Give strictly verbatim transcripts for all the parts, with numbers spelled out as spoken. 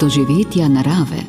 doživetja narave.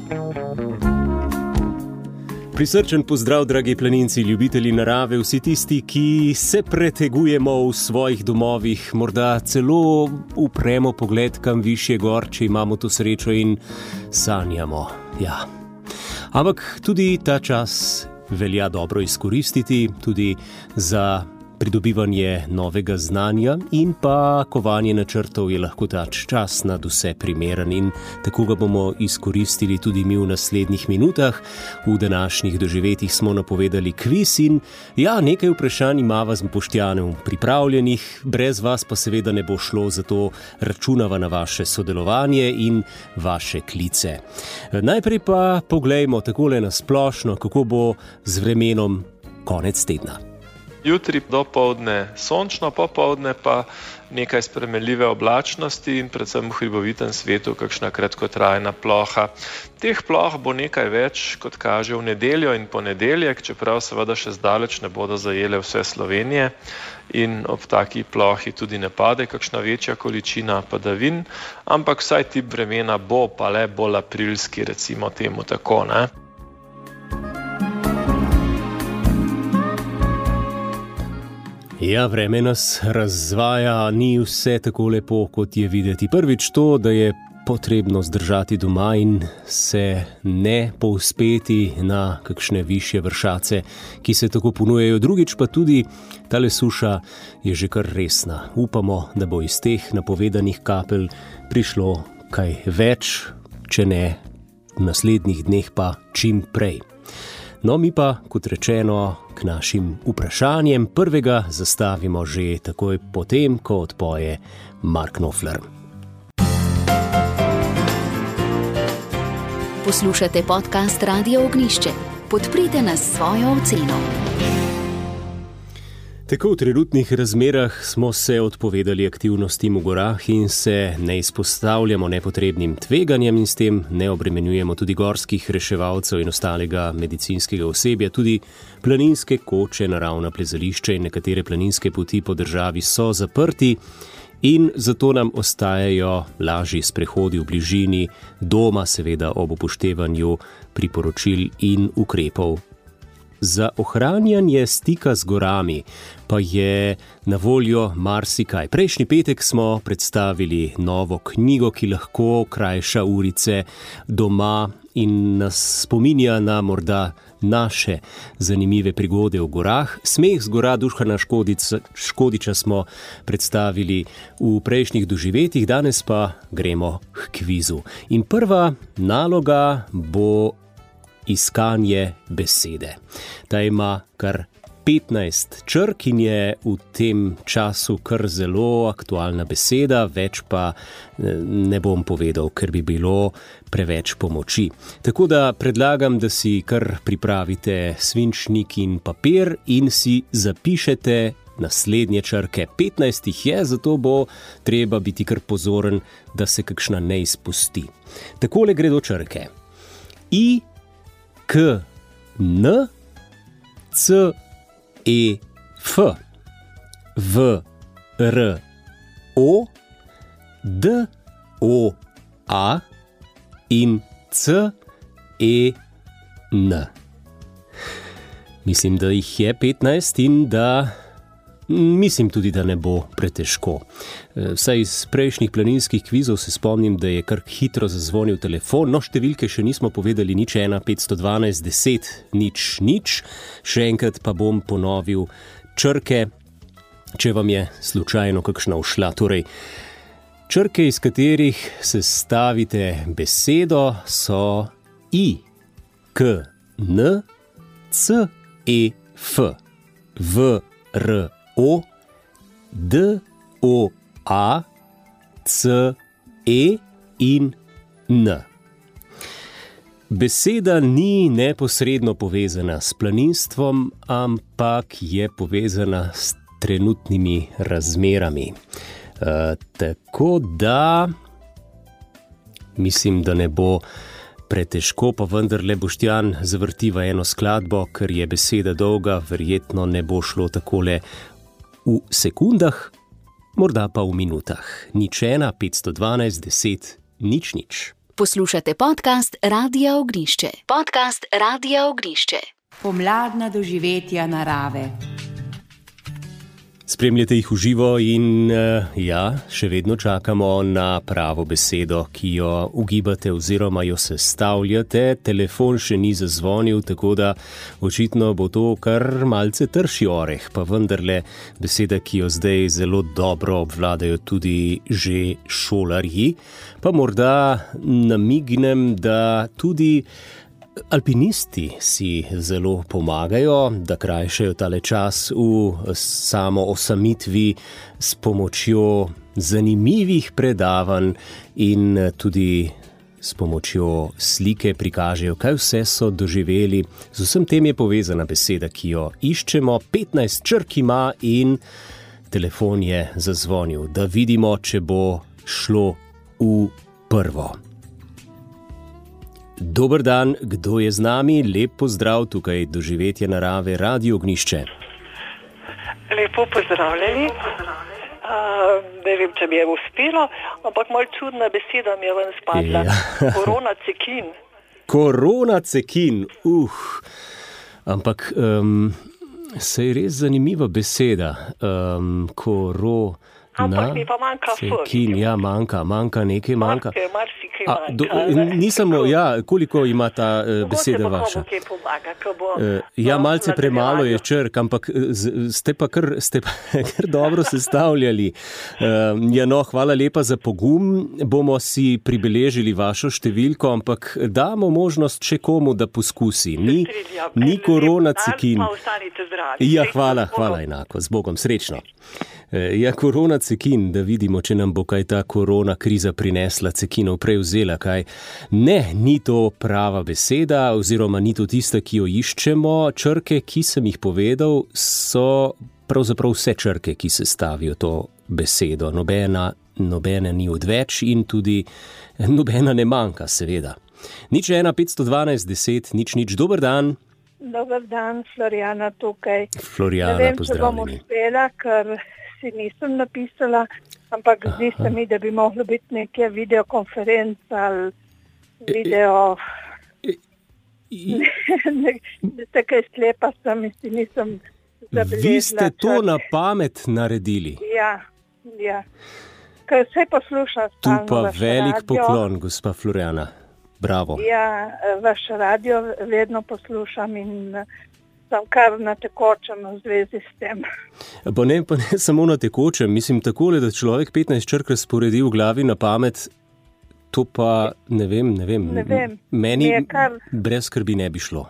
Prisrčen pozdrav, dragi planinci, ljubitelji narave, vsi tisti, ki se pretegujemo v svojih domovih, morda celo upremo pogled kam višje gor, če imamo to srečo in sanjamo. Ja. Ampak tudi ta čas velja dobro izkoristiti, tudi za pridobivanje novega znanja in pa kovanje načrtov je lahko ta čas nad vse primeren in tako ga bomo izkoristili tudi mi v naslednjih minutah. V današnjih doživetjih smo napovedali kviz in ja, nekaj vprašanj imava z Boštjanom pripravljenih, brez vas pa seveda ne bo šlo, zato računava na vaše sodelovanje in vaše klice. Najprej pa poglejmo takole na splošno, kako bo z vremenom konec tedna. Jutri dopoldne sončno, popoldne pa nekaj spremenljive oblačnosti in predvsem v hribovitem svetu kakšna kratkotrajna ploha. Teh ploh bo nekaj več, kot kaže v nedeljo in ponedeljek, čeprav seveda še zdaleč ne bodo zajele vse Slovenije in ob taki plohi tudi ne pade kakšna večja količina padavin, ampak vsaj tip vremena bo pa le bolj aprilski, recimo temu tako, ne? Ja, vreme nas razvaja, ni vse tako lepo, kot je videti. Prvič to, da je potrebno zdržati doma in se ne povzpeti na kakšne višje vršace, ki se tako ponujejo. Drugič pa tudi tale suša je že kar resna. Upamo, da bo iz teh napovedanih kapelj prišlo kaj več, če ne v naslednjih dneh pa čim prej. No, mi pa, kot rečeno, k našim vprašanjem prvega zastavimo že takoj potem, ko odpoje Mark Knopfler. Poslušate podcast Radia Ognjišče. Podprite nas s svojo oceno. Tako v trenutnih razmerah smo se odpovedali aktivnostim v gorah in se ne izpostavljamo nepotrebnim tveganjem in s tem ne obremenjujemo tudi gorskih reševalcev in ostalega medicinskega osebja. Tudi planinske koče, naravna plezališča in nekatere planinske poti po državi so zaprti in zato nam ostajajo lažji sprehodi v bližini doma, seveda ob upoštevanju priporočil in ukrepov. Za ohranjanje stika z gorami pa je na voljo marsikaj. Prejšnji petek smo predstavili novo knjigo, ki lahko krajša urice doma in nas spominja na morda naše zanimive prigode v gorah. Smeh z gora Dušana Škodica, Škodiča smo predstavili v prejšnjih doživetjih, danes pa gremo k kvizu. In prva naloga bo iskanje besede. Ta ima kar petnajst črk in je v tem času kar zelo aktualna beseda, več pa ne bom povedal, ker bi bilo preveč pomoči. Tako da predlagam, da si kar pripravite svinčnik in papir in si zapišete naslednje črke. petnajst jih je, zato bo treba biti kar pozoren, da se kakšna ne izpusti. Takole gredo črke. I, K, N, C, E, F, V, R, O, D, O, A in C, E, N. Mislim, da jih je petnajst in da mislim tudi, da ne bo pretežko. Vsaj iz prejšnjih planinskih kvizov se spomnim, da je kar hitro zazvonil telefon, no številke še nismo povedali, nič ena petsto dvanajst deset nič nič. Še enkrat pa bom ponovil črke, če vam je slučajno kakšna ušla. Torej, črke, iz katerih sestavite besedo, so I, K, N, C, E, F, V, R, O, D, O, A, C, E in N. Beseda ni neposredno povezana s planinstvom, ampak je povezana s trenutnimi razmerami. E, tako da mislim, da ne bo pretežko, pa vendarle Boštjan zavrtiva eno skladbo, ker je beseda dolga, verjetno ne bo šlo takole v sekundah, morda pa v minutah. Nič ena petsto dvanajst deset nič nič. Poslušate podcast Radia Ognišče. Podcast Radia Ognišče. Pomladna doživetja narave. Spremljate jih v živo in ja, še vedno čakamo na pravo besedo, ki jo ugibate oziroma jo sestavljate. Telefon še ni zazvonil, tako da očitno bo to kar malce trši oreh, pa vendarle beseda, ki jo zdaj zelo dobro obvladajo tudi že šolarji. Pa morda namignem, da tudi alpinisti si zelo pomagajo, da krajšajo tale čas v samo osamitvi s pomočjo zanimivih predavanj in tudi s pomočjo slike prikažejo, kaj vse so doživeli. Z vsem tem je povezana beseda, ki jo iščemo. petnajst črk ima in telefon je zazvonil, da vidimo, če bo šlo v prvo. Dober dan, kdo je z nami? Lep pozdrav tukaj, Doživetje narave, Radio Ognišče. Lepo pozdravljeni. Uh, ne vem, če mi je uspelo, ampak malo čudna beseda mi je ven spadla. Ja. Koronacekin. Koronacekin, uh. Ampak um, se je res zanimiva beseda. Um, koro... Ampak mi pa manjka cekin, ja, manjka, manjka, nekaj manjka. Marke, marsikaj A, do, nisem, ja, koliko ima ta uh, beseda vaša? Pomaga, bo, uh, ja, malce premalo je črk, ampak z, ste pa kar, ste pa kar dobro sestavljali. Uh, ja, no, hvala lepa za pogum. Bomo si pribeležili vašo številko, ampak damo možnost še komu, da poskusi. Ni, ni koronacekin. Ja, hvala, hvala enako. Z Bogom, srečno. Ja, koronacekin, da vidimo, če nam bo kaj ta korona kriza prinesla, cekinov prej vzela kaj. Ne, ni to prava beseda, oziroma ni to tista, ki jo iščemo. Črke, ki sem jih povedal, so pravzaprav vse črke, ki se stavijo to besedo. Nobena, nobena ni odveč in tudi nobena ne manjka, seveda. Nič ena, petsto dvanajst, deset, nič, nič. Dober dan. Dober dan, Florjana tukaj. Florjana, ne vem, pozdravljeni. Ne vem, če bom uspela, ker si nisem napisala, ampak Aha. zdi se mi, da bi moglo biti neke videokonference ali video... Veste, kaj sklepa sem in si nisem zabeležila. Vi ste to čas. Na pamet naredili? Ja, ja. Ker vse poslušam tu pa velik radio. Poklon, gospa Florjana. Bravo. Ja, vaš radio vedno poslušam in sem kar na tekočem v zvezi s tem. Pa ne, pa ne samo na tekočem. Mislim takole, da človek petnajst črk razporedi v glavi na pamet, to pa ne vem, ne vem. Ne vem. Meni kar... brez skrbi ne bi šlo.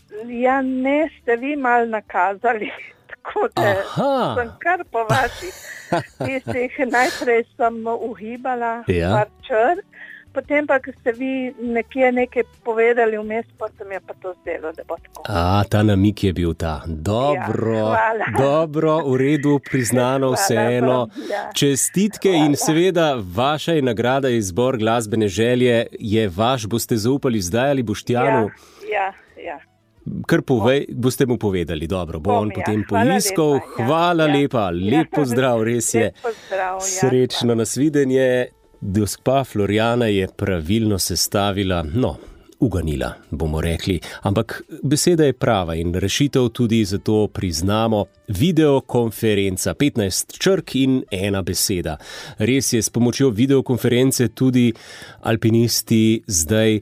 Ja, ne, ste vi mal nakazali. Tako da Aha. sem kar po vaših tistih. Najprej sem uhibala ja. par črk, potem pa, ko ste vi nekje nekaj povedali vmes, pa se mi je pa to zdelo, da bo tako. A, ta namik je bil ta. Dobro, ja, dobro, v redu, priznano vseeno. Ja. Čestitke hvala. In seveda vaša je nagrada izbor glasbene želje, je vaš, boste zaupali zdaj ali Boštjanu? Ja, ja, ja. Kar povej, boste mu povedali, dobro, bo on Bom, potem ja. Hvala poiskal. lepa, Hvala ja, lepa, ja. lep pozdrav, res je. Lep pozdrav, ja. Srečno nasvidenje. Gospa Florjana je pravilno sestavila, no, uganila, bomo rekli, ampak beseda je prava in rešitev tudi zato priznamo. Videokonferenca, petnajst črk in ena beseda. Res je, s pomočjo videokonference tudi alpinisti zdaj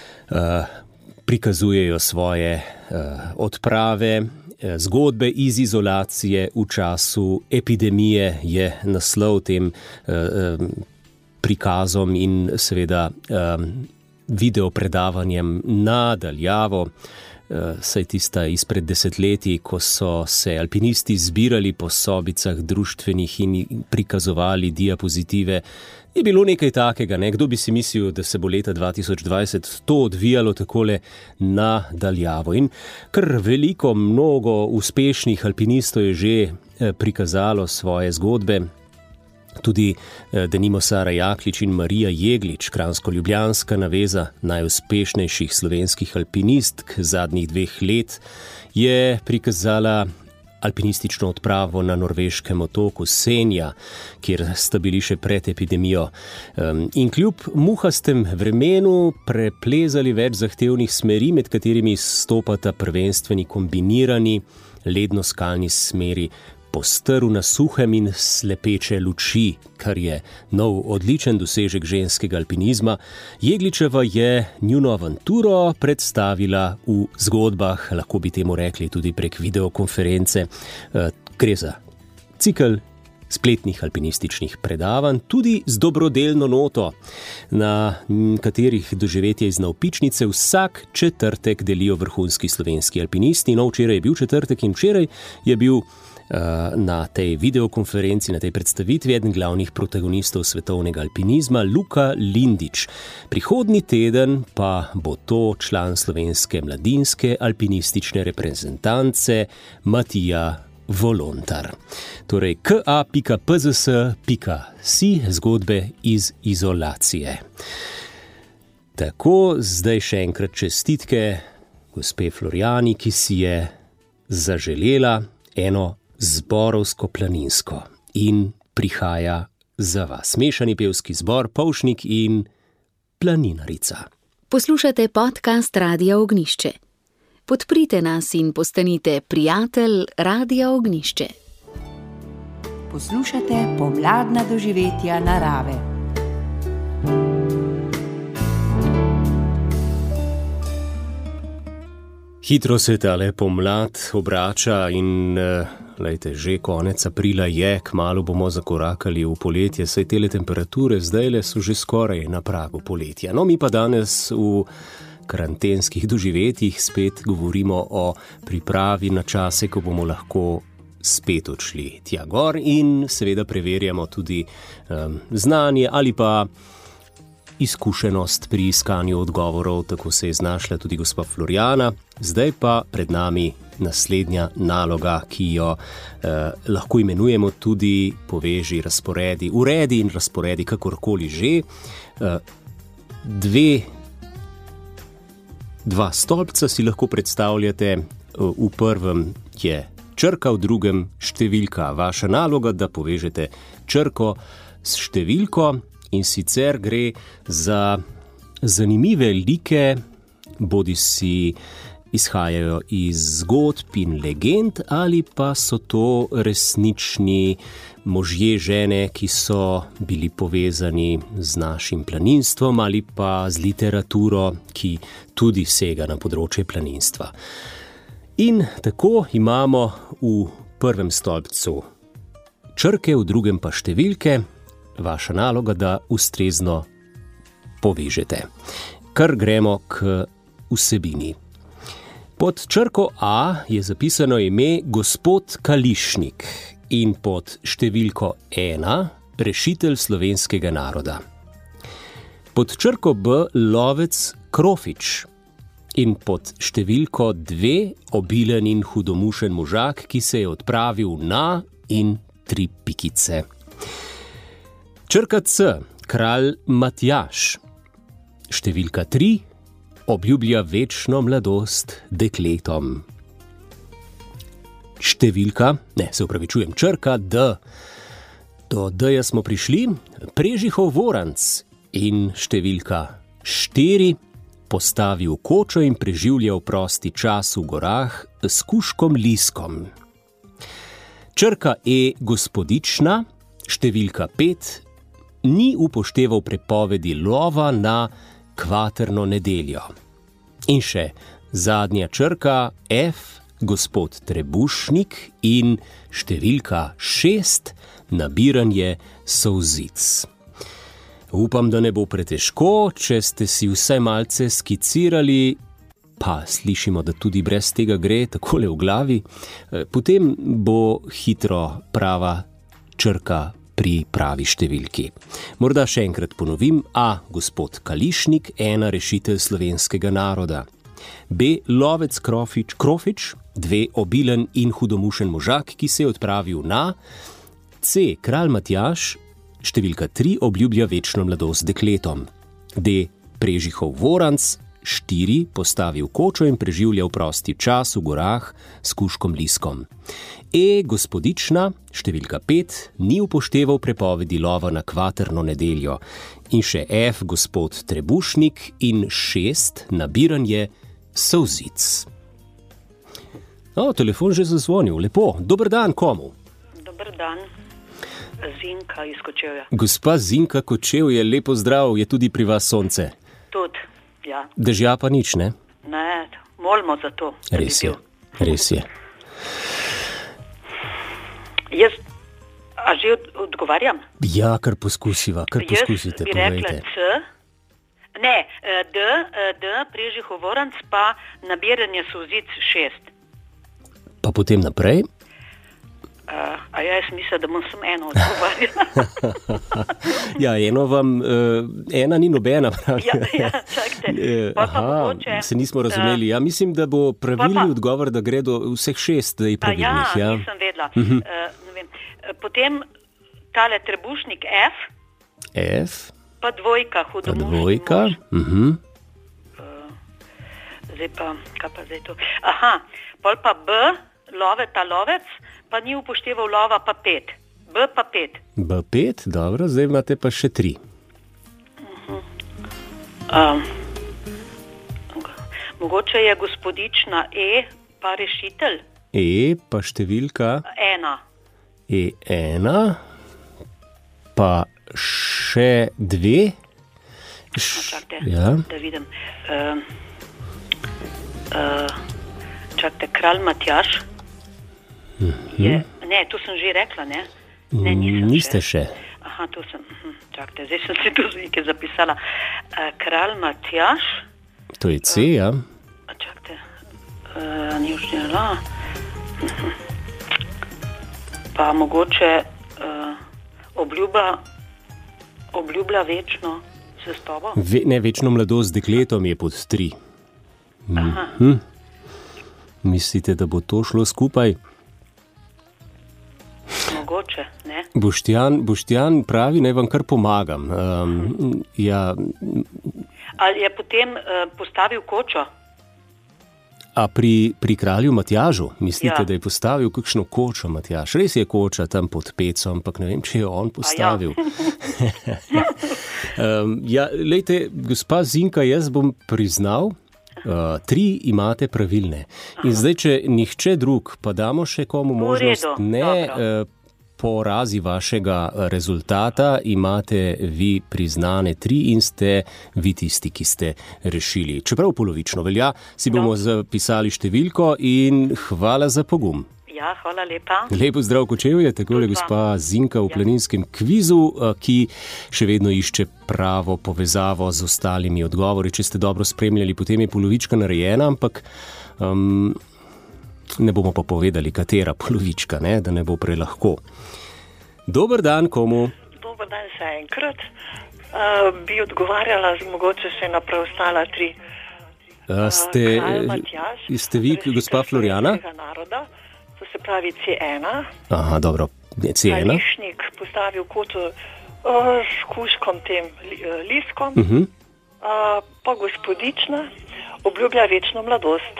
uh, prikazujejo svoje uh, odprave, zgodbe iz izolacije v času epidemije, je naslov tem uh, prikazom in seveda um, videopredavanjem nadaljavo, uh, saj tista izpred desetletij, ko so se alpinisti zbirali po sobicah društvenih in prikazovali diapozitive, je bilo nekaj takega, ne? Kdo bi si mislil, da se bo leta dva tisoč dvajset to odvijalo takole nadaljavo. In kar veliko, mnogo uspešnih alpinistov je že eh, prikazalo svoje zgodbe. Tudi denimo Sara Jaklič in Marija Jeglič, kranjsko-ljubljanska naveza najuspešnejših slovenskih alpinistk zadnjih dveh let, je prikazala alpinistično odpravo na norveškem otoku Senja, kjer sta bili še pred epidemijo. In kljub muhastem vremenu preplezali več zahtevnih smeri, med katerimi stopata prvenstveni kombinirani ledno-skalni smeri postrv na suhem in slepeče luči, kar je nov odličen dosežek ženskega alpinizma. Jegličeva je njuno avanturo predstavila v zgodbah, lahko bi temu rekli tudi prek videokonference. Gre za cikel spletnih alpinističnih predavanj, tudi z dobrodelno noto, na katerih doživetje iz navpičnice vsak četrtek delijo vrhunski slovenski alpinisti. No, včeraj je bil četrtek in včeraj je bil na tej videokonferenci, na tej predstavitvi eden glavnih protagonistov svetovnega alpinizma, Luka Lindič. Prihodnji teden pa bo to član slovenske mladinske alpinistične reprezentance Matija Volontar. Torej ka pika pe zet es pika si, zgodbe iz izolacije. Tako, zdaj še enkrat čestitke gospe Florjani, ki si je zaželela eno zborovsko planinsko in prihaja za vas. Mešani pevski zbor Polšnik in Planinarica. Poslušate podcast Radia Ognjišče. Podprite nas in postanite prijatelj Radia Ognjišče. Poslušate pomladna doživetja narave. Hitro se tale pomlad obrača in lejte, že konec aprila je, kmalu bomo zakorakali v poletje, saj tele temperature zdajle so že skoraj na pragu poletja. No, mi pa danes v karantenskih doživetjih spet govorimo o pripravi na čase, ko bomo lahko spet odšli tja gor in seveda preverjamo tudi um, znanje ali pa izkušenost pri iskanju odgovorov, tako se je znašla tudi gospa Florjana. Zdaj pa pred nami naslednja naloga, ki jo eh, lahko imenujemo tudi poveži, razporedi, uredi in razporedi, kakorkoli že. Eh, dve, dva stolpca si lahko predstavljate, v prvem je črka, v drugem številka. Vaša naloga, da povežete črko s številko. In sicer gre za zanimive like, bodi si izhajajo iz zgodb in legend, ali pa so to resnični možje, žene, ki so bili povezani z našim planinstvom ali pa z literaturo, ki tudi sega na področje planinstva. In tako imamo v prvem stolpcu črke, v drugem pa številke. Vaša naloga, da ustrezno povežete. Kar gremo k vsebini. Pod črko A je zapisano ime gospod Kališnik in pod številko ena rešitelj slovenskega naroda. Pod črko B lovec Krofič in pod številko dve obilen in hudomušen možak, ki se je odpravil na in tri pikice. Črka C, kralj Matjaž. Številka tri, obljublja večno mladost dekletom. Številka, ne, se upravičujem, črka D. Do D-ja smo prišli, Prežihov Voranc in številka štiri, postavil kočo in preživljal prosti čas v gorah s kužkom liskom. Črka E, gospodična, številka pet, ni upošteval prepovedi lova na kvaterno nedeljo. In še zadnja črka F, gospod Trebušnik in številka šest, nabiranje solzic. Upam, da ne bo pretežko, če ste si vse malce skicirali, pa slišimo, da tudi brez tega gre takole v glavi, potem bo hitro prava črka pri pravi številki. Morda še enkrat ponovim: A, gospod Kališnik, ena rešitelj slovenskega naroda. B, lovec Krofič, Krofič, dve obilen in hudomušen možak, ki se je odpravil na. C, kralj Matjaž, številka tri, obljublja večno mladost dekletom. D, Prežihov Voranc, štiri postavi v kočo in preživlja v prosti čas v gorah s kužkom liskom. E, gospodična, številka pet, ni upošteval prepovedi lova na kvaterno nedeljo. In še F, gospod Trebušnik, in šest, nabiranje solzic. O, telefon že zazvonil, lepo. Dober dan, komu? Dober dan, Zinka iz Kočevja. Gospa Zinka Kočevje, lepo zdrav, je tudi pri vas sonce? Tudi, ja. Dežja pa nič, ne? Ne, molimo za to. Res je, res je. Jaz, a že od, odgovarjam? Ja, kar poskusiva, kar poskusite, povejte. Jaz bi rekla C, ne, D, D, preži hovoranc, pa nabiranje solzic šest. Pa potem naprej? Uh, a ja, jaz mislim, da bom sem eno odgovarjala. Ja, eno vam, uh, ena ni nobena, pravi. Ja, ja, čakajte. Pa Aha, pa mogoče, se nismo razumeli. Ja, mislim, da bo pravilni pa pa, odgovor, da gre do vseh šest, da je pravilnih. Ja, ja, nisem vedela. Uh-huh. Uh, ne vem. Potem tale trebušnik F, F, pa dvojka, pa hudomušni dvojka. mož. Uh-huh. Uh, zdaj pa, kaj pa zdaj to? Aha, pol pa B, love, ta lovec, pa ni upošteval lova, pa pet. B pa pet. B pet, dobro, zdaj imate pa še tri. Uh-huh. Um, mogoče je gospodična E, pa rešitelj. E, pa številka? Ena. E ena, pa še dve. Š, čakajte, ja. da vidim. Uh, uh, čakajte, kralj Matjaž. Je, ne, to sem že rekla, ne? Ne, nisem Niste še. še. Aha, to sem, uh, čakajte, zdaj sem si to nekaj zapisala. Uh, kralj Matjaž. To je C, ja. Uh, čakajte, uh, ni už njela. Uh-huh. Pa mogoče uh, obljuba, obljublja večno se s tobo? Ve, ne, večno mladost z dekletom je pod tri. Aha. Hm. Mislite, da bo to šlo skupaj? Mogoče, ne? Boštjan, Boštjan pravi, naj vam kar pomagam. Um, ja, Ali je potem uh, postavil kočo? a pri, pri kralju Matjažu, mislite, Ja. da je postavil kakšno kočo Matjaž? Res je koča tam pod pecom, ampak ne vem, če je on postavil. um, ja, lejte, gospa Zinka, jaz bom priznal, Uh, tri imate pravilne. In zdaj, če nihče drug, pa damo še komu možnost, redu, ne dobro. uh, po razi vašega rezultata, imate vi priznane tri in ste vi tisti, ki ste rešili. Čeprav polovično velja, si bomo No. zapisali številko in hvala za pogum. Ja, hvala lepa. Lepo zdrav, Kočevje, takole Tudi vam. gospa Zinka v Ja. planinskem kvizu, ki še vedno išče pravo povezavo z ostalimi odgovori. Če ste dobro spremljali, potem je polovička narejena, ampak um, ne bomo pa povedali, katera polovička, ne, da ne bo prelahko. Dober dan komu? Dober dan še enkrat. Uh, bi odgovarjala z mogoče še na preostala tri. Uh, ste, Kralj Matjaž, ste vi, rešitelj gospa Florijana? slovenskega naroda, to se pravi C ena. Aha, dobro, C ena. Lišnik postavil kočo uh, s kužkom tem li, uh, liskom, Uh -huh. uh, pa gospodična obljublja večno mladost.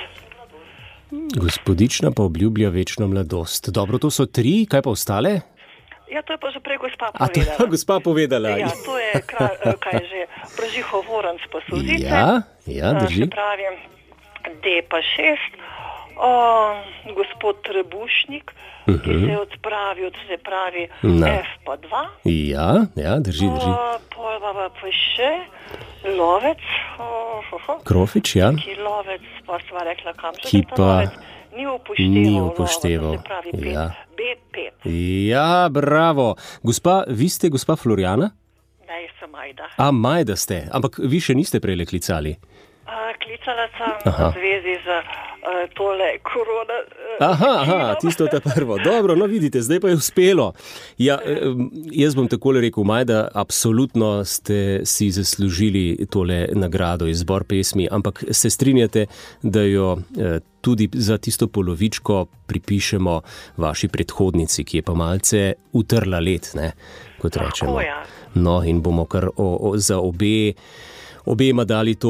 Gospodična pa obljublja večno mladost. Dobro, to so tri, kaj pa ostale? Ja, to je pa že prej gospa A to je povedala. pa gospa povedala. Ja, to je, kralj, uh, kaj je že, prežihovoranc pa solzice. Ja, ja, Uh, drži. Se pravi, D pa šest, o, gospod Trebušnik, uh -huh. ki se je odpravil, se pravi Na. F pa dva, Ja, ja, drži, drži. o, pol pa, pa, pa še lovec, o, ho, ho, Krofič, ja. ki lovec, pa sva rekla, kam še Ki je ta pa lovec, ni upošteval, ni lova, upošteval, to se pravi pet, ja. B pet, Ja, bravo. Gospa, vi ste gospa Florijana? da je sem Majda. A, Majda ste, ampak vi še niste prejle klicali. A, klicala sem Aha. v zvezi z uh, tole korona. Uh, Aha, aha, tisto ta prvo. Dobro, no vidite, zdaj pa je uspelo. Ja, eh, jaz bom takole rekel, Majda, absolutno ste si zaslužili tole nagrado, izbor pesmi, ampak se strinjate, da jo eh, tudi za tisto polovičko pripišemo vaši predhodnici, ki je pa malce utrla led, ne, kot rečemo. ja. No, in bomo kar o, o, za obe, obema dali to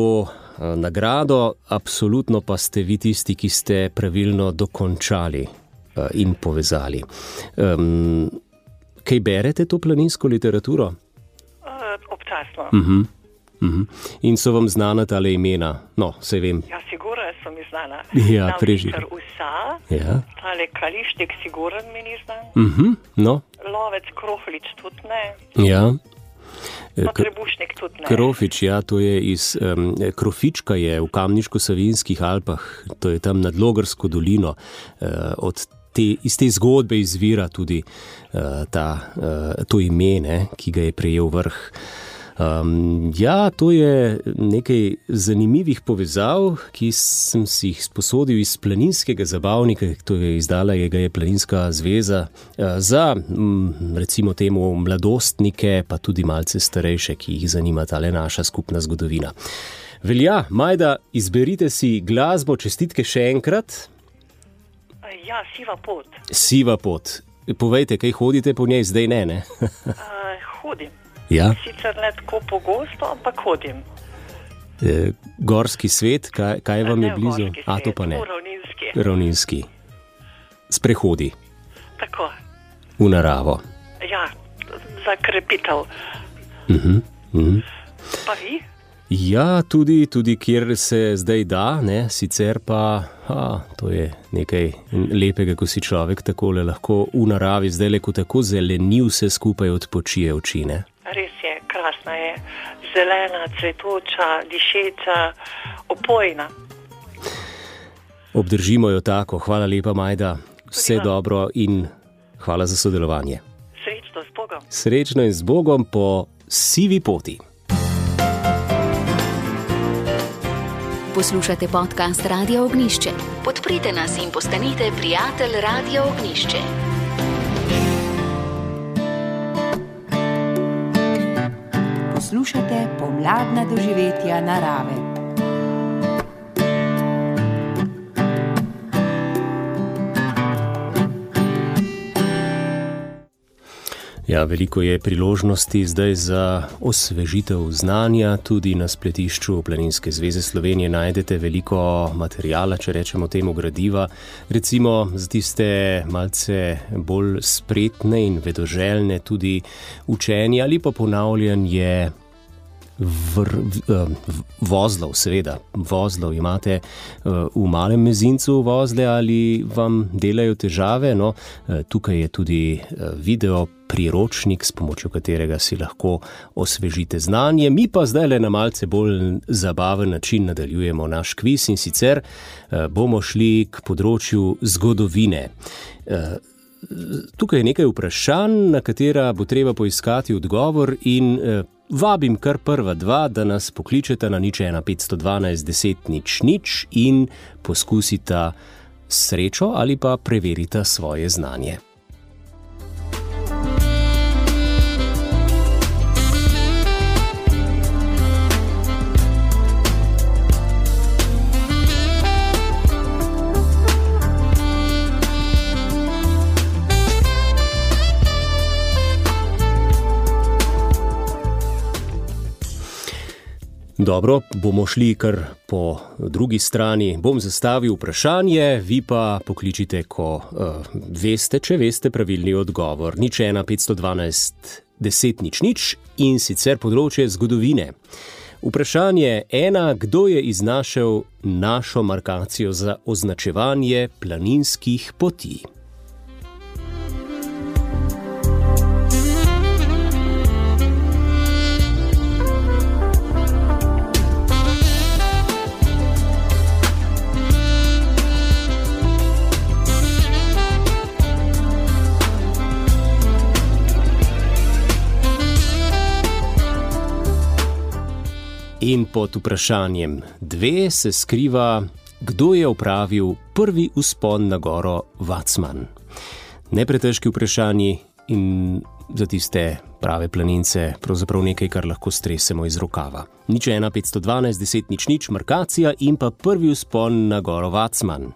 nagrado, absolutno pa ste vi tisti, ki ste pravilno dokončali in povezali. Um, kaj berete to planinsko literaturo? Uh, občasno. Uh-huh. Uh-huh. In so vam znana tale imena? No, se vem. Ja, sigurno so mi znana. Ja, preži. Usa, ja. Tale Kalištek sigurno mi ni znan. Uh-huh. No. Lovec Kroflič tudi ne. Ja. Pa Trebušnik tudi ne. Krofič, ja, to je iz um, Krofička je v Kamniško-Savinjskih Alpah, to je tam nad Logarsko dolino. Uh, od te, iz te zgodbe izvira tudi uh, ta, uh, to ime, ne, ki ga je prejel vrh. Um, ja, to je nekaj zanimivih povezav, ki sem si jih sposodil iz planinskega zabavnika, to je izdala je ga je Planinska zveza, uh, za m, recimo temu mladostnike, pa tudi malce starejše, ki jih zanima tale naša skupna zgodovina. Velja, Majda, izberite si glasbo, čestitke še enkrat. Ja, Siva pot. Siva pot. Povejte, kaj hodite po njej, zdaj ne, ne? uh, hodim. Ja. Sicer ne tako pogosto, ampak hodim. E, gorski svet, kaj, kaj vam ne, je blizu? Svet, A, to pa ne. Ravninski. Ravninski. Sprehodi. Tako. V naravo. Ja, za krepitev. Uh-huh, uh-huh. Pa vi? Ja, tudi, tudi kjer se zdaj da, ne, sicer pa, a, to je nekaj lepega, ko si človek takole lahko v naravi, zdaj le ko tako zeleni vse skupaj odpočije oči, ne? Res je, krasna je, zelena, cvetoča, dišeča, opojna. Obdržimo jo tako, hvala lepa, Majda, vse dobro in hvala za sodelovanje. Srečno z Bogom. Srečno in z Bogom po sivi poti. Poslušate podcast Radia Ognjišče. Podprite nas in postanite prijatelj Radia Ognjišče. Poslušate pomladna doživetja narave. Ja, veliko je priložnosti zdaj za osvežitev znanja, tudi na spletišču Planinske zveze Slovenije najdete veliko materijala, če rečemo temu gradiva, recimo za tiste malce bolj spretne in vedoželjne tudi učenje ali pa ponavljanje Vr, v, vozlov, seveda. Vozlov imate v Malem Mezincu vozle ali vam delajo težave. No, tukaj je tudi video priročnik, s pomočjo katerega si lahko osvežite znanje. Mi pa zdaj le na malce bolj zabaven način nadaljujemo naš kviz in sicer bomo šli k področju zgodovine. Tukaj je nekaj vprašanj, na katera bo treba poiskati odgovor in vabim kar prva dva, da nas pokličeta na nič ena petsto dvanajst deset nič nič in poskusita srečo ali pa preverita svoje znanje. Dobro, bomo šli kar po drugi strani. Bom zastavil vprašanje, vi pa pokličite, ko uh, veste, če veste pravilni odgovor. nič ena petsto dvanajst deset nič nič in sicer področje zgodovine. Vprašanje ena, kdo je iznašel našo markacijo za označevanje planinskih poti? In pod vprašanjem dve se skriva, kdo je opravil prvi vzpon na goro Vacman. Nepretežki vprašanji in za tiste prave planince pravzaprav nekaj, kar lahko stresemo iz rokava. nič ena petsto dvanajst deset nič nič, markacija in pa prvi vzpon na goro Vacman.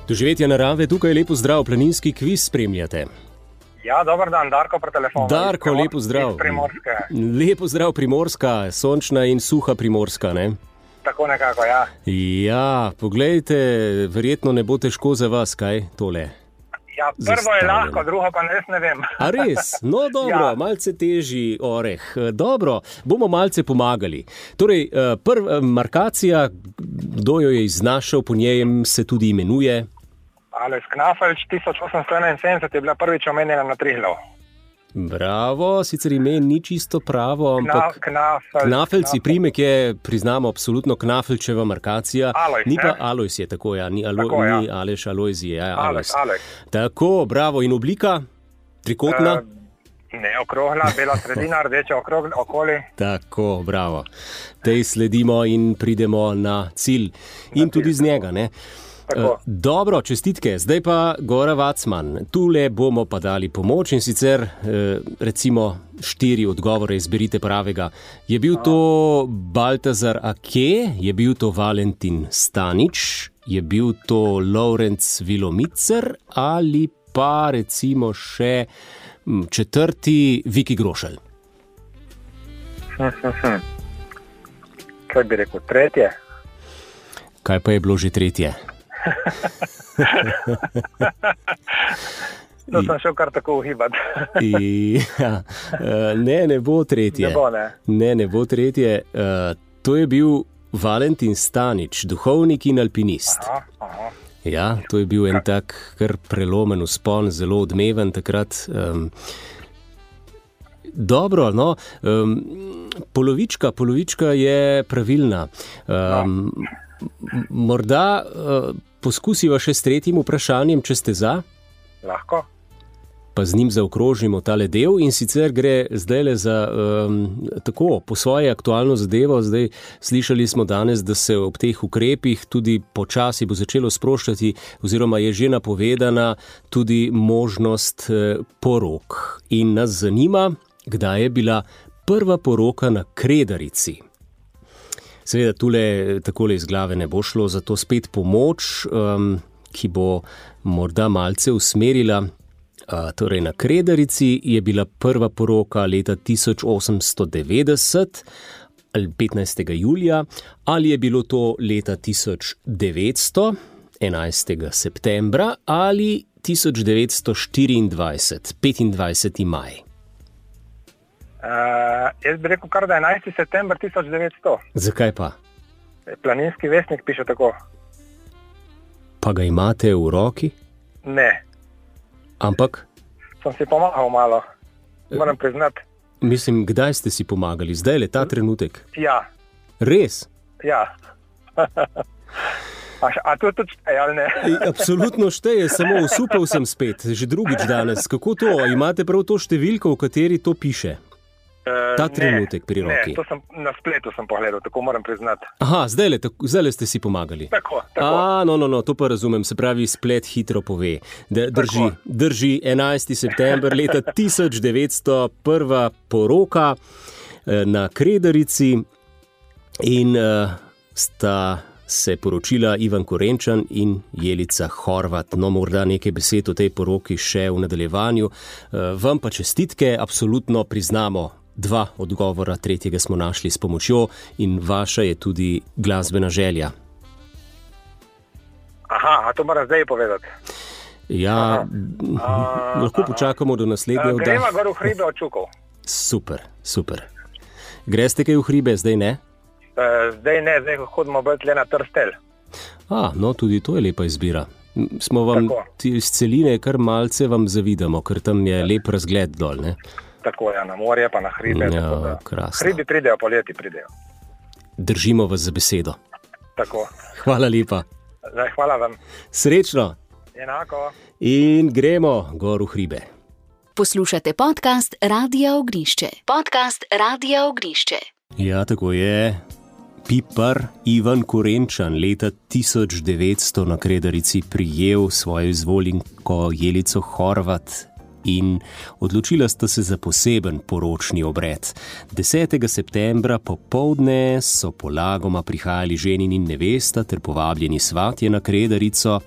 Doživetja narave, tukaj lepo zdrav, planinski kviz spremljate. Ja, dober dan, Darko pri telefonu. Darko, lepo zdrav. Iz Primorske. Lepo zdrav, Primorska, sončna in suha Primorska, ne? Tako nekako, ja. Ja, poglejte, verjetno ne bo težko za vas, kaj tole? Ja, prvo je lahko, drugo pa res ne vem. A res? No, dobro, ja. Malce težji oreh. Dobro, bomo malce pomagali. Torej, prva markacija, kdo jo je iznašel, po njem se tudi imenuje? Alojz Knafelč, tisoč osemsto enainsedemdeset je bila prvič omenjena na Triglav. Bravo, sicer ime ni čisto pravo, ampak Knafelc, Knafelci, primek je, priznamo, absolutno Knafelčeva markacija. Alojz, ni pa ne? Alojz je, tako, ja, ni, Alo, tako, ja. ni Aleš, Alojz je, ja, Alojz, Alojz. Tako, bravo, in oblika? Trikotna? Uh, ne, okrogla, bela sredina, rdeče okrog, okoli. Tako, bravo. Tej sledimo in pridemo na cilj. In na tudi cilj, z njega, ne? Tako. Dobro, čestitke. Zdaj pa Gora Vacman. Tule bomo pa dali pomoč in sicer recimo štiri odgovore, izberite pravega. Je bil to Baltazar Ake, je bil to Valentin Stanič, je bil to Lovrenc Vilomicer ali pa recimo še četrti Viki Grošelj. Hm, hm, hm. Kaj bi rekel, tretje? Kaj pa je bilo že tretje? To sem šel kar tako uhibati. Ja, ne, ne bo tretje. Ne bo, ne. Ne, ne bo tretje. To je bil Valentin Stanič, duhovnik in alpinist. Aha, aha. Ja, to je bil en tak kar prelomen vzpon, zelo odmeven takrat. Um, dobro, no, um, polovička, polovička je pravilna. Um, no. Morda uh, poskusiva še s tretjim vprašanjem, če ste za. Lahko. Pa z njim zaokrožimo tale del in sicer gre zdaj le za um, tako, po svoje aktualno zadevo. Zdaj slišali smo danes, da se ob teh ukrepih tudi počasi bo začelo sproščati oziroma je že napovedana tudi možnost eh, porok. In nas zanima, kdaj je bila prva poroka na Kredarici. Seveda tule takole iz glave ne bo šlo, zato spet pomoč, um, ki bo morda malce usmerila. Uh, torej na Kredarici je bila prva poroka leta tisoč osemsto devetdeset, ali petnajstega julija, ali je bilo to leta tisoč devetsto, enajstega septembra, ali tisoč devetsto štiriindvajset, petindvajseti maj. Uh, jaz bi rekel kar da enajsti september tisoč devetsto. Zakaj pa? Planinski vestnik piše tako. Pa ga imate v roki? Ne. Ampak? Sem si pomagal malo, moram priznati. Mislim, kdaj ste si pomagali? Zdaj le ta trenutek? Ja. Res? Ja. A, a to tudi šteje, ali ne? Absolutno šteje, samo osupal sem spet, že drugič danes. Kako to? Imate prav to številko, v kateri to piše? Ta trenutek pri roki. Ne, to sem na spletu sem pogledal, tako moram priznati. Aha, zdaj le, zdaj le ste si pomagali. Tako, tako. A, no, no, no, to pa razumem, se pravi, splet hitro pove. D- drži, drži, enajsti september leta tisoč devetsto, prva poroka na Kredarici in uh, sta se poročila Ivan Korenčan in Jelica Horvat. No, morda nekaj besed o tej poroki še v nadaljevanju. Uh, vam pa čestitke, absolutno priznamo. Dva odgovora, tretjega smo našli s pomočjo in vaša je tudi glasbena želja. Aha, a to moram zdaj povedati. Ja, a, lahko počakamo do naslednje oddaje. Greva gor v hribe od Čukov. Super, super. Greste kaj v hribe, zdaj ne? Zdaj ne, zdaj hodimo bolj tle na Trstelj. A, no, tudi to je lepa izbira. Smo vam iz celine kar malce vam zavidamo, ker tam je lep razgled dol, ne? Tako, ja, na morje, pa na hribe. Ja, krasno. Hribi pridejo, poleti pridejo. Držimo vas za besedo. Tako. Hvala lepa. Zdaj, hvala vam. Srečno. Enako. In gremo gor v hribe. Poslušate podcast Radia Ognišče. Podcast Radia Ognišče. Ja, tako je. Pipar Ivan Korenčan leta tisoč devetsto na Kredarici prijel svojo izvoljenko Jelico Horvat in odločila sta se za poseben poročni obred. desetega septembra popoldne so polagoma prihajali ženin in nevesta ter povabljeni svatje na Kredarico.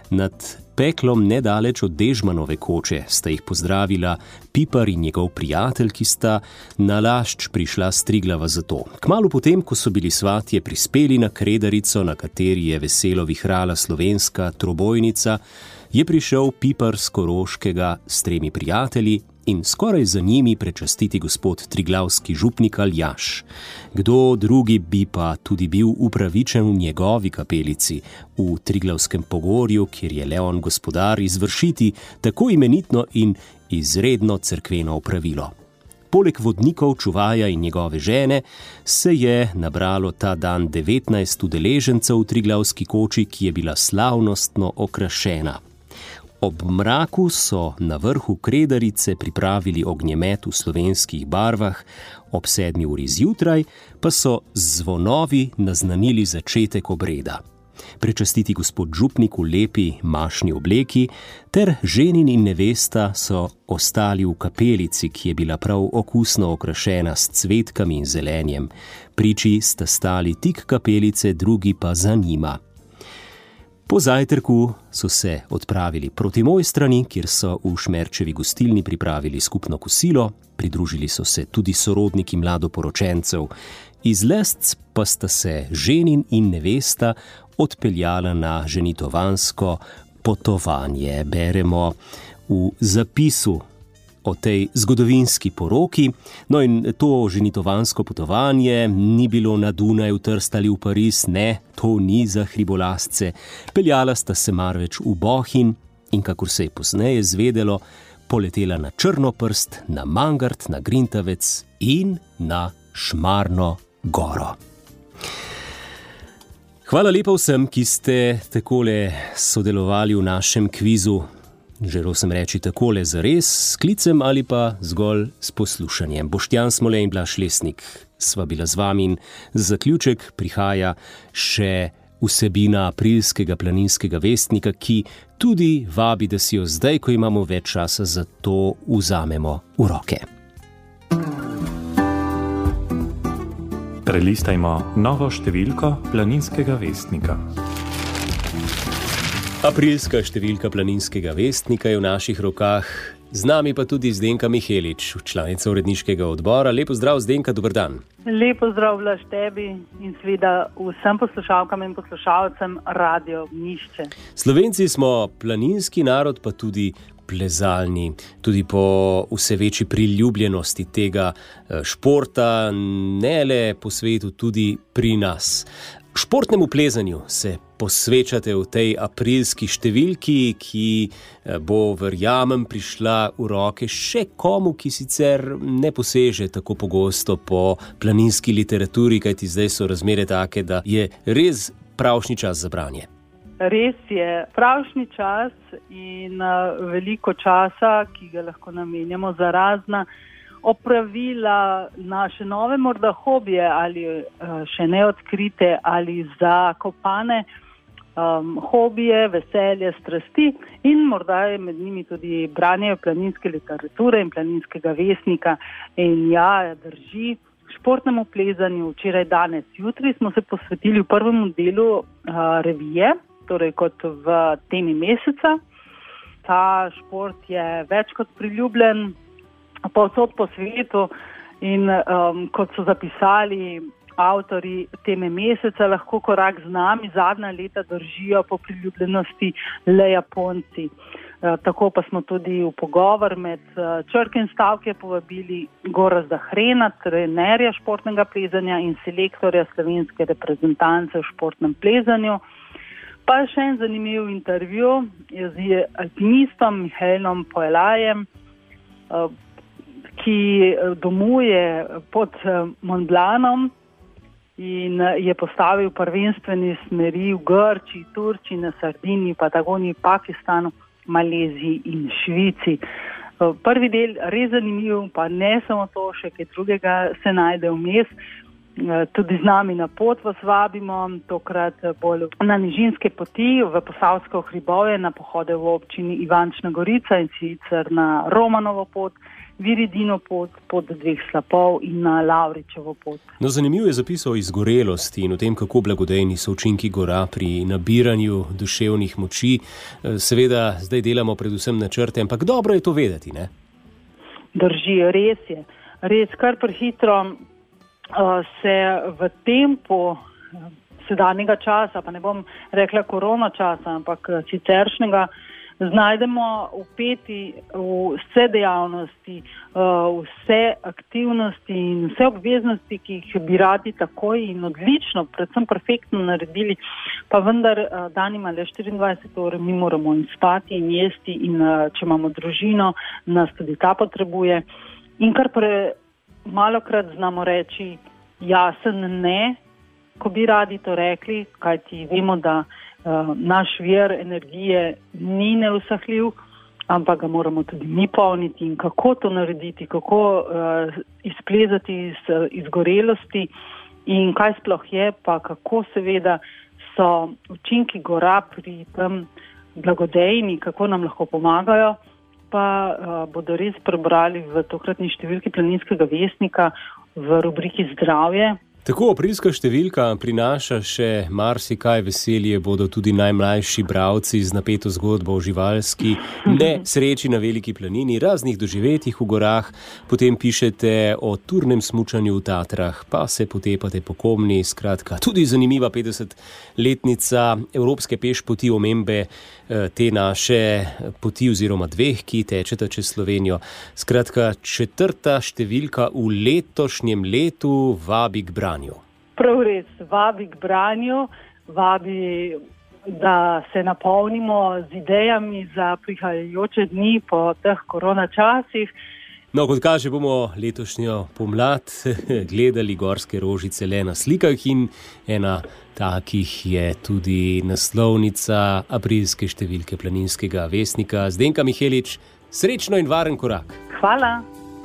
Nad peklom nedaleč od Dežmanove koče sta jih pozdravila Pipar in njegov prijatelj, ki sta nalašč prišla s Triglava za to. Kmalu potem, ko so bili svatje prispeli na Kredarico, na kateri je veselo vihrala slovenska trobojnica, je prišel Pipar z Koroškega s tremi prijatelji in skoraj za njimi prečastiti gospod triglavski župnik Aljaž. Kdo drugi bi pa tudi bil upravičen v njegovi kapelici v Triglavskem pogorju, kjer je le on gospodar, izvršiti tako imenitno in izredno cerkveno opravilo. Poleg vodnikov, čuvaja in njegove žene se je nabralo ta dan devetnajst udeležencev v Triglavski koči, ki je bila slavnostno okrašena. Ob mraku so na vrhu Kredarice pripravili ognjemet v slovenskih barvah, ob sedmi uri zjutraj pa so zvonovi naznanili začetek obreda. Prečastiti gospod župnik v lepi mašni obleki ter ženin in nevesta so ostali v kapelici, ki je bila prav okusno okrašena s cvetkami in zelenjem. Priči sta stali tik kapelice, drugi pa za njima. Po zajtrku so se odpravili proti Mojstrani, kjer so v Šmerčevi gostilni pripravili skupno kosilo, pridružili so se tudi sorodniki mladoporočencev. Iz Lestc pa sta se ženin in nevesta odpeljala na ženitovansko potovanje. Beremo v zapisu o tej zgodovinski poroki. No in to ženitovansko potovanje ni bilo na Dunaj, v Trst ali v Pariz, ne, to ni za hribolazce. Peljala sta se marveč v Bohinj in, kakor se je pozneje zvedelo, poletela na Črnoprst, na Mangart, na Grintavec in na Šmarno goro. Hvala lepa vsem, ki ste takole sodelovali v našem kvizu. Želel sem reči takole zares, s klicem ali pa zgolj s poslušanjem. Boštjan Smole in Blaž Lesnik sva bila z vami in za zaključek prihaja še vsebina aprilskega planinskega vestnika, ki tudi vabi, da si jo zdaj, ko imamo več časa, za to vzamemo v roke. Prelistajmo novo številko planinskega vestnika. Aprilska številka planinskega vestnika je v naših rokah, z nami pa tudi Zdenka Mihelič, članica uredniškega odbora. Lep pozdrav, Zdenka, dober dan. Lep pozdrav, Blaž, tebi in seveda vsem poslušalkam in poslušalcem Radio Ognjišče. Slovenci smo planinski narod, pa tudi plezalni, tudi po vse večji priljubljenosti tega športa, ne le po svetu, tudi pri nas. Športnemu plezanju se posvečate v tej aprilski številki, ki bo, verjamem, prišla v roke še komu, ki sicer ne poseže tako pogosto po planinski literaturi, kajti zdaj so razmere take, da je res pravšnji čas za branje. Res je pravšnji čas in veliko časa, ki ga lahko namenjamo za razna opravila, naše nove morda hobije ali uh, še neodkrite ali zakopane um, hobije, veselje, strasti in morda je med njimi tudi branje planinske literature in planinskega vestnika. In ja, drži, športnemu plezanju včeraj, danes, jutri smo se posvetili v prvem delu uh, revije, torej kot v temi meseca. Ta šport je več kot priljubljen povsod po svetu in um, kot so zapisali avtori teme meseca, lahko korak z nami zadnja leta držijo po priljubljenosti le Japonci. Uh, tako pa smo tudi v pogovor med uh, črke in stavke povabili Gorazda Hrena, trenerja športnega plezanja in selektorja slovenske reprezentance v športnem plezanju. Pa še en zanimiv intervju z alpinistom Mihaelom Poelajem, uh, ki domuje pod Mont Blancom in je postavil prvenstvene smeri v Grčiji, Turčiji, na Sardiniji, Patagoniji, Pakistanu, Maleziji in Švici. Prvi del res zanimiv, pa ne samo to, še kaj drugega se najde vmes. Tudi z nami na pot vas vabimo, tokrat bolj na nižinske poti v Posavsko hribovje, na pohode v občini Ivančna Gorica in sicer na Romanovo pot, Viridino pot, pot dveh slapov in na Lavričevo pot. No, zanimivo je zapisal o izgorelosti in o tem, kako blagodejni so učinki gora pri nabiranju duševnih moči. Seveda, zdaj delamo predvsem načrte, ampak dobro je to vedeti, ne? Drži, res je. Res, kar prehitro uh, se v tempu sedanjega časa, pa ne bom rekla korona časa, ampak siceršnjega, znajdemo vpeti v vse dejavnosti, vse aktivnosti in vse obveznosti, ki jih bi radi takoj in odlično, predvsem perfektno naredili, pa vendar dan ima le štiriindvajset ur, mi moramo in spati in jesti in če imamo družino, nas tudi ta potrebuje. In kar pre malokrat znamo reči jasen ne, ko bi radi to rekli, kajti vemo, da uh, naš vir energije ni neusahljiv, ampak ga moramo tudi mi polniti in kako to narediti, kako uh, izplezati iz uh, izgorelosti in kaj sploh je, pa kako seveda so učinki gora pri tem blagodejni, kako nam lahko pomagajo, pa uh, bodo res prebrali v tokratni številki Planinskega vestnika v rubriki Zdravje. Tako aprilska številka prinaša še marsikaj veselje, bodo tudi najmlajši bralci z napeto zgodbo o živalski nesreči na Veliki planini, raznih doživetjih v gorah, potem pišete o turnem smučanju v Tatrah, pa se potepate po Komni, skratka, tudi zanimiva petdesetletnica Evropske pešpoti, omembe te naše poti oziroma dveh, ki tečeta čez Slovenijo. Skratka, četrta številka v letošnjem letu vabi k branju. Prav res, vabi k branju, vabi, da se napolnimo z idejami za prihajajoče dni po teh koronačasih. No, kot kaže, bomo letošnjo pomlad gledali gorske rožice le na slikah in ena takih je tudi naslovnica aprilske številke Planinskega vestnika. Zdenka Mihelič, srečno in varen korak. Hvala.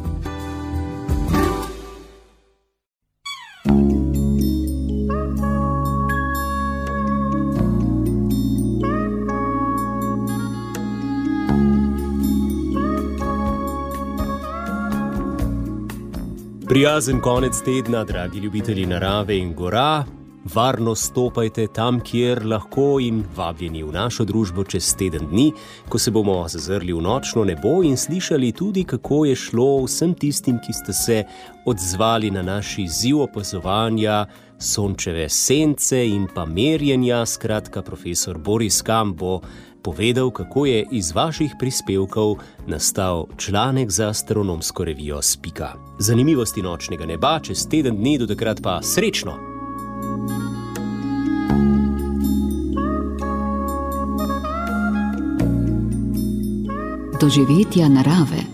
Prijazen konec tedna, dragi ljubitelji narave in gora. Varno stopajte tam, kjer lahko in vabljeni v našo družbo čez teden dni, ko se bomo zazrli v nočno nebo in slišali tudi, kako je šlo vsem tistim, ki ste se odzvali na naš izziv opazovanja sončeve sence in pa merjenja. Skratka, profesor Boris Kam bo povedal, kako je iz vaših prispevkov nastal članek za astronomsko revijo Spika. Zanimivosti nočnega neba čez teden dni, do takrat pa srečno! Doživetja narave.